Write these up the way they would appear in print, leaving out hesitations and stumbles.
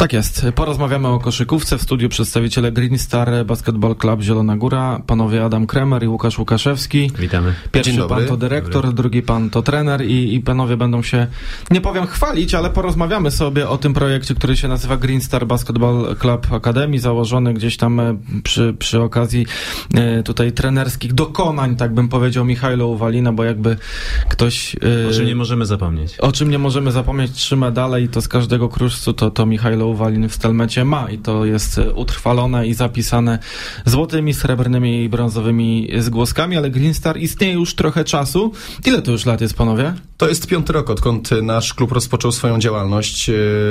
Tak jest. Porozmawiamy o koszykówce. W studiu przedstawiciele Green Star Basketball Club Zielona Góra, panowie Adam Kremer i Łukasz Łukaszewski. Witamy. Pierwszy pan to dyrektor, drugi pan to trener i panowie będą się, nie powiem chwalić, ale porozmawiamy sobie o tym projekcie, który się nazywa Green Star Basketball Club Academy, założony gdzieś tam przy okazji tutaj trenerskich dokonań, tak bym powiedział, Michajla Uwalina, bo jakby ktoś... O czym nie możemy zapomnieć. O czym nie możemy zapomnieć, 3 medale i to z każdego kruszcu to Michajlo Uwalin w Stelmecie ma i to jest utrwalone i zapisane złotymi, srebrnymi i brązowymi zgłoskami, ale Green Star istnieje już trochę czasu. Ile to już lat jest, panowie? To jest 5. rok, odkąd nasz klub rozpoczął swoją działalność.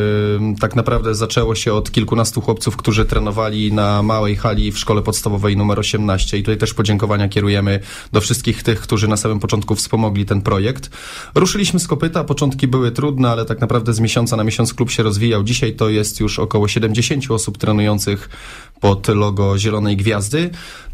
Tak naprawdę zaczęło się od kilkunastu chłopców, którzy trenowali na małej hali w szkole podstawowej numer 18 i tutaj też podziękowania kierujemy do wszystkich tych, którzy na samym początku wspomogli ten projekt. Ruszyliśmy z kopyta, początki były trudne, ale tak naprawdę z miesiąca na miesiąc klub się rozwijał. Dzisiaj to jest już około 70 osób trenujących pod logo Zielonej Gwiazdy.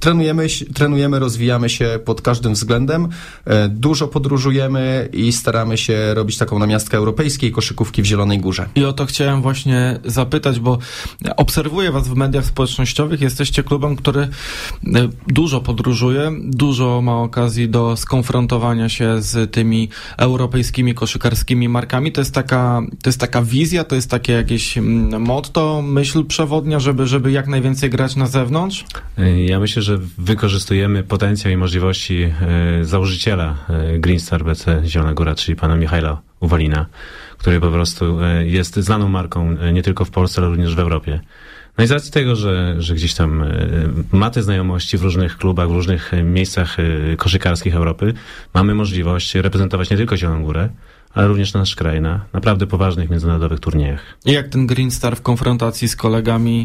Trenujemy, rozwijamy się pod każdym względem. Dużo podróżujemy i staramy się robić taką namiastkę europejskiej koszykówki w Zielonej Górze. I o to chciałem właśnie zapytać, bo obserwuję was w mediach społecznościowych. Jesteście klubem, który dużo podróżuje, dużo ma okazji do skonfrontowania się z tymi europejskimi koszykarskimi markami. To jest taka wizja, to jest takie jakieś motto, myśl przewodnia, żeby jak najwięcej grać na zewnątrz? Ja myślę, że wykorzystujemy potencjał i możliwości założyciela Green Star BC Zielona Góra, czyli pana Michajla Uwalina, który po prostu jest znaną marką nie tylko w Polsce, ale również w Europie. No i z racji tego, że gdzieś tam ma te znajomości w różnych klubach, w różnych miejscach koszykarskich Europy, mamy możliwość reprezentować nie tylko Zieloną Górę, ale również nasz kraj na naprawdę poważnych międzynarodowych turniejach. I jak ten Green Star w konfrontacji z kolegami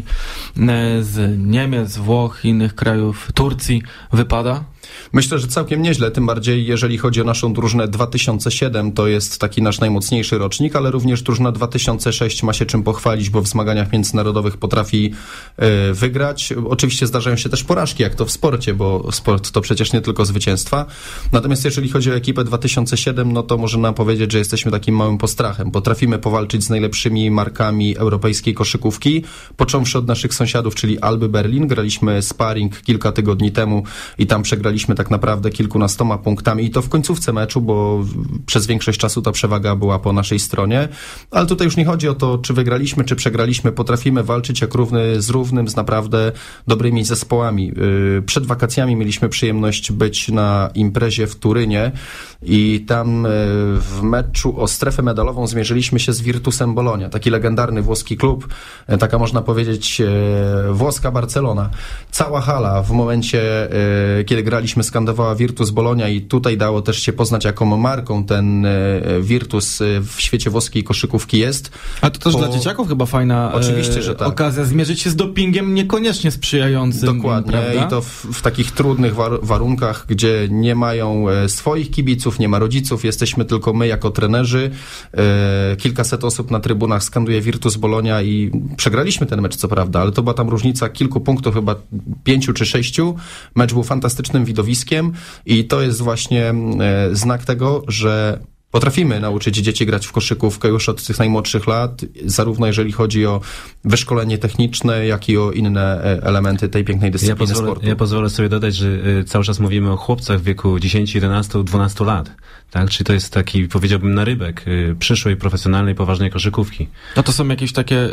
z Niemiec, Włoch, innych krajów, Turcji wypada? Myślę, że całkiem nieźle, tym bardziej jeżeli chodzi o naszą drużynę 2007, to jest taki nasz najmocniejszy rocznik, ale również drużyna 2006 ma się czym pochwalić, bo w zmaganiach międzynarodowych potrafi wygrać. Oczywiście zdarzają się też porażki, jak to w sporcie, bo sport to przecież nie tylko zwycięstwa. Natomiast jeżeli chodzi o ekipę 2007, no to można powiedzieć, że jesteśmy takim małym postrachem. Potrafimy powalczyć z najlepszymi markami europejskiej koszykówki, począwszy od naszych sąsiadów, czyli Alby Berlin. Graliśmy sparring kilka tygodni temu i tam przegraliśmy tak naprawdę kilkunastoma punktami i to w końcówce meczu, bo przez większość czasu ta przewaga była po naszej stronie, ale tutaj już nie chodzi o to, czy wygraliśmy, czy przegraliśmy, potrafimy walczyć jak równy z równym, z naprawdę dobrymi zespołami. Przed wakacjami mieliśmy przyjemność być na imprezie w Turynie i tam w meczu o strefę medalową zmierzyliśmy się z Virtusem Bologna, taki legendarny włoski klub, taka można powiedzieć włoska Barcelona. Cała hala w momencie, kiedy graliśmy, skandowała Virtus Bologna i tutaj dało też się poznać, jaką marką ten Virtus w świecie włoskiej koszykówki jest. A to też dla dzieciaków chyba fajna oczywiście, że tak. Okazja zmierzyć się z dopingiem niekoniecznie sprzyjającym. Dokładnie. Prawda? I to w takich trudnych warunkach, gdzie nie mają swoich kibiców, nie ma rodziców, jesteśmy tylko my jako trenerzy. Kilkaset osób na trybunach skanduje Virtus Bologna i przegraliśmy ten mecz, co prawda, ale to była tam różnica kilku punktów, chyba 5 czy 6. Mecz był fantastycznym widowiskiem i to jest właśnie znak tego, że potrafimy nauczyć dzieci grać w koszykówkę już od tych najmłodszych lat, zarówno jeżeli chodzi o wyszkolenie techniczne, jak i o inne elementy tej pięknej dyscypliny sportu. Ja pozwolę sobie dodać, że cały czas mówimy o chłopcach w wieku 10, 11, 12 lat. Tak? Czyli to jest taki, powiedziałbym, narybek przyszłej, profesjonalnej, poważnej koszykówki. No to są jakieś takie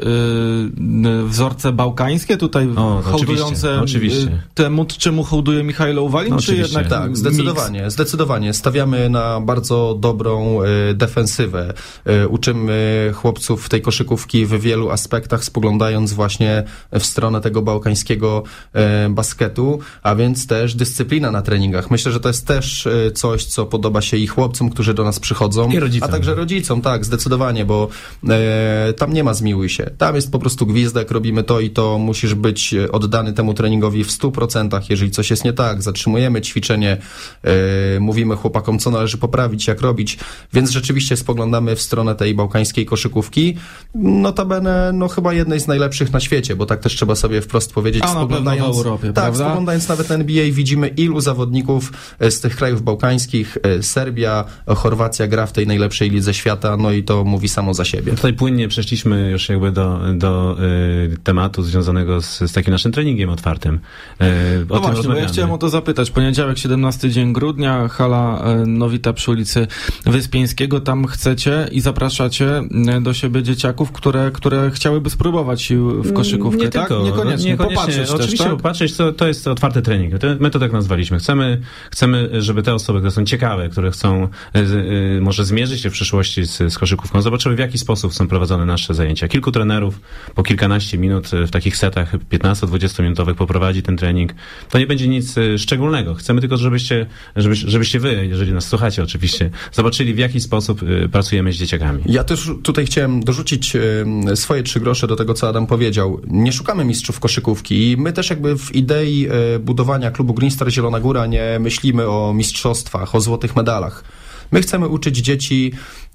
wzorce bałkańskie tutaj hołdujące oczywiście. Temu, czemu hołduje Michajlo Uwalin, czy jednak tak, zdecydowanie. Stawiamy na bardzo dobrą defensywę. Uczymy chłopców tej koszykówki w wielu aspektach, spoglądając właśnie w stronę tego bałkańskiego basketu, a więc też dyscyplina na treningach. Myślę, że to jest też coś, co podoba się i chłopcom, którzy do nas przychodzą, i rodzicom. A także rodzicom, tak, zdecydowanie, bo tam nie ma zmiłuj się. Tam jest po prostu gwizdek, robimy to i to, musisz być oddany temu treningowi w 100%. Jeżeli coś jest nie tak, zatrzymujemy ćwiczenie, mówimy chłopakom, co należy poprawić, jak robić. więc rzeczywiście spoglądamy w stronę tej bałkańskiej koszykówki, notabene chyba jednej z najlepszych na świecie, bo tak też trzeba sobie wprost powiedzieć. A na pewno w Europie, prawda? Spoglądając nawet NBA widzimy, ilu zawodników z tych krajów bałkańskich, Serbia, Chorwacja gra w tej najlepszej lidze świata, i to mówi samo za siebie. Tutaj płynnie przeszliśmy już jakby do tematu związanego z takim naszym treningiem otwartym. Właśnie, bo ja chciałem o to zapytać. Poniedziałek, 17 dzień grudnia, hala Nowita przy ulicy Wyspiańskiego. Tam chcecie i zapraszacie do siebie dzieciaków, które chciałyby spróbować sił w koszykówkę, tak? Tylko, niekoniecznie. Popatrzeć też, tak? popatrzeć, to jest otwarty trening. My to tak nazwaliśmy. Chcemy, żeby te osoby, które są ciekawe, które chcą może zmierzyć się w przyszłości z koszykówką, zobaczyły, w jaki sposób są prowadzone nasze zajęcia. Kilku trenerów po kilkanaście minut w takich setach 15-20 minutowych poprowadzi ten trening. To nie będzie nic szczególnego. Chcemy tylko, żebyście wy, jeżeli nas słuchacie oczywiście, zobaczyli, w jaki sposób pracujemy z dzieciakami. Ja też tutaj chciałem dorzucić swoje 3 grosze do tego, co Adam powiedział. Nie szukamy mistrzów koszykówki i my też jakby w idei budowania klubu Green Star Zielona Góra nie myślimy o mistrzostwach, o złotych medalach. My chcemy uczyć dzieci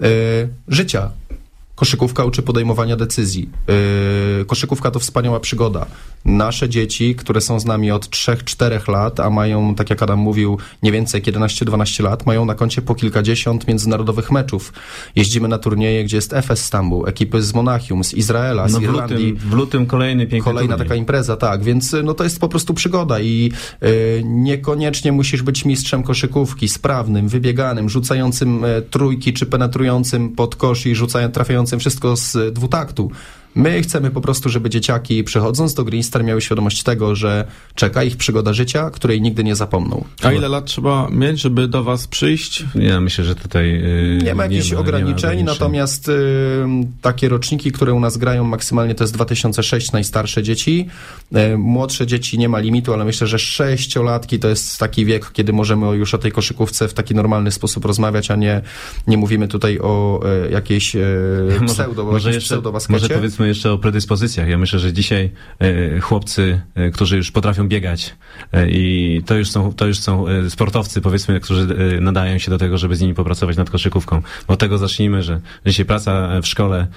życia. Koszykówka uczy podejmowania decyzji. Koszykówka to wspaniała przygoda. Nasze dzieci, które są z nami od 3-4 lat, a mają, tak jak Adam mówił, nie więcej jak 11-12 lat, mają na koncie po kilkadziesiąt międzynarodowych meczów. Jeździmy na turnieje, gdzie jest Efes Stambuł, ekipy z Monachium, z Izraela, z Irlandii. W lutym kolejny piękny Kolejna taka impreza, tak. Więc to jest po prostu przygoda i niekoniecznie musisz być mistrzem koszykówki, sprawnym, wybieganym, rzucającym trójki, czy penetrującym pod kosz i trafiającym wszystko z dwutaktu. My chcemy po prostu, żeby dzieciaki przychodząc do Green Star miały świadomość tego, że czeka ich przygoda życia, której nigdy nie zapomną. A ile lat trzeba mieć, żeby do was przyjść? Ja myślę, że tutaj nie ma jakichś ograniczeń, natomiast takie roczniki, które u nas grają maksymalnie, to jest 2006, najstarsze dzieci. Młodsze dzieci nie ma limitu, ale myślę, że 6-latki to jest taki wiek, kiedy możemy już o tej koszykówce w taki normalny sposób rozmawiać, a nie mówimy tutaj o jakiejś pseudo-baskecie. Może powiedzmy jeszcze o predyspozycjach. Ja myślę, że dzisiaj chłopcy, którzy już potrafią biegać i to już są sportowcy, powiedzmy, którzy nadają się do tego, żeby z nimi popracować nad koszykówką. Od tego zacznijmy, że dzisiaj praca w szkole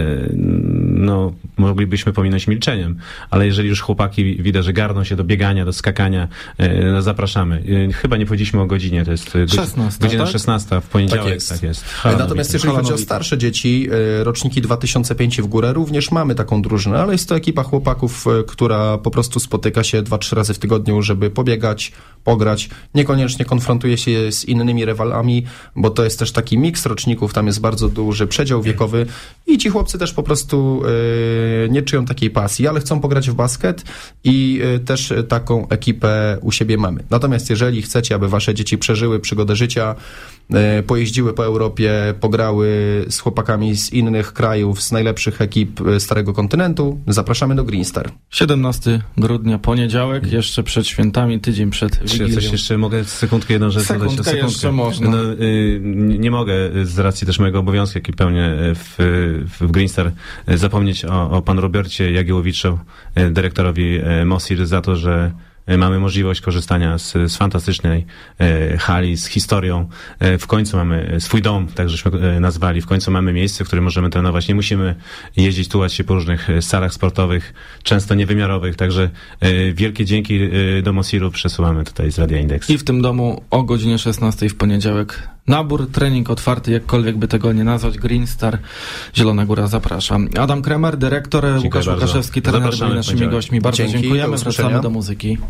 moglibyśmy pominąć milczeniem, ale jeżeli już chłopaki widać, że garną się do biegania, do skakania, zapraszamy. Chyba nie powiedzieliśmy o godzinie, to jest 16, godzina tak? 16 w poniedziałek. Tak jest. Natomiast jeżeli chodzi o starsze dzieci, roczniki 2005 w górę, również mamy taką drużynę, ale jest to ekipa chłopaków, która po prostu spotyka się 2-3 razy w tygodniu, żeby pobiegać, pograć. Niekoniecznie konfrontuje się z innymi rywalami, bo to jest też taki miks roczników, tam jest bardzo duży przedział wiekowy i ci chłopcy też po prostu nie czują takiej pasji, ale chcą pograć w basket i też taką ekipę u siebie mamy. Natomiast jeżeli chcecie, aby wasze dzieci przeżyły przygodę życia, pojeździły po Europie, pograły z chłopakami z innych krajów, z najlepszych ekip Starego Kontynentu, zapraszamy do Green Star. 17 grudnia, poniedziałek, jeszcze przed świętami, tydzień przed Wigilią. Coś jeszcze mogę sekundkę jedną rzecz dodać? Sekundkę jeszcze można. Nie mogę z racji też mojego obowiązku, jaki pełnię w Green Star, zapomnieć o panu Robercie Jagiełowiczu, dyrektorowi Mosir, za to, że mamy możliwość korzystania z fantastycznej hali, z historią. W końcu mamy swój dom, tak żeśmy nazwali. W końcu mamy miejsce, w którym możemy trenować. Nie musimy jeździć, tułać się po różnych salach sportowych, często niewymiarowych. Także wielkie dzięki do Mosiru przesyłamy tutaj z Radia Indeks. I w tym domu o godzinie 16 w poniedziałek nabór, trening otwarty, jakkolwiek by tego nie nazwać. Green Star, Zielona Góra, zapraszam. Adam Kremer, dyrektor, Łukasz Łukaszewski, trener, byli naszymi gośćmi. Bardzo dziękujemy. Wracamy do muzyki.